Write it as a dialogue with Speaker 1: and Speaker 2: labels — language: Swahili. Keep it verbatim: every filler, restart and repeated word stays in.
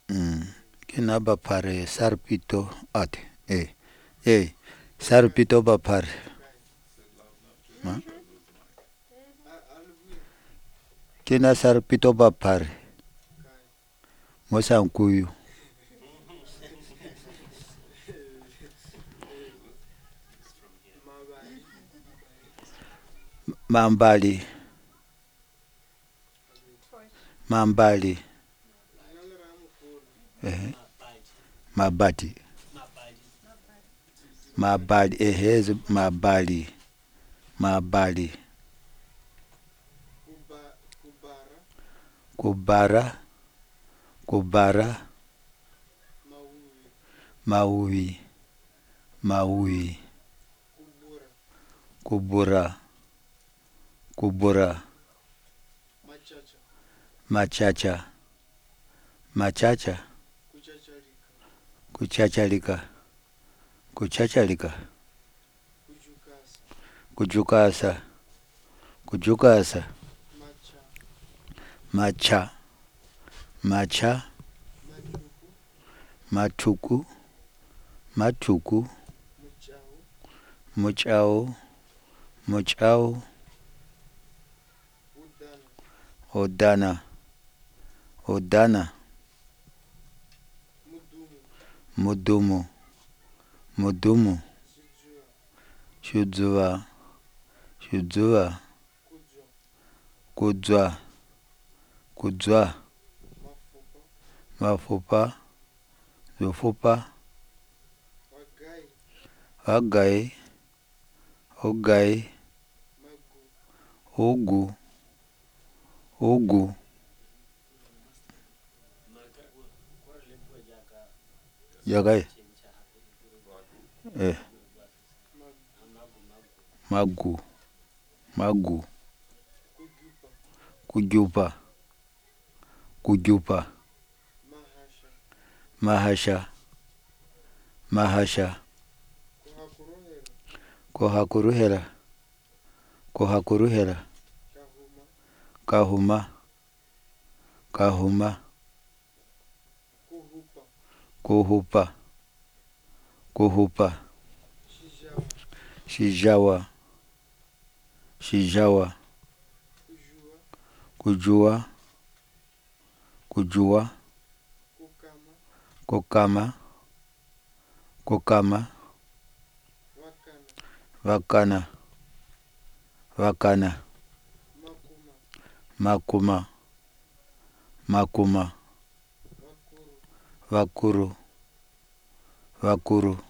Speaker 1: Mm. Kina bapare sarpito ate. Eh. Eh. Sarpito bapare. Ma? Kina sarpito bapare. Mosa nkuyu. Mambali. Mambali. Eh. Mabati. Mabali. Eheze mabali. Mabali. Kubara. Kubara. Maui. Maui. Kubura. Kubura. Machacha. Machacha. Kuchachalika. Kuchachalika. Kujukasa. Kujukasa. Macha. Macha. Matuku. Matuku. Muchao. Muchao. Odana. Odana. Mudumu. Mudumu. Shudzuwa. Shudzuwa. Kudzwa. Kudzwa. Mafupa. Zufupa. Agai. Ogai. Ugu. Ugu. Yagai. Eh. Magu. Magu. Kujupa. Kujupa. Mahasha. Mahasha. Kohakuruhera. Kohakuruhera. Kahuma. Kahuma. Kuhupa. Kuhupa. Shijawa. Shijawa. Kujua. Kujua. Kukama. Kukama. Wakana. Wakana. Makuma. Makuma. Wakuru. Wakuru.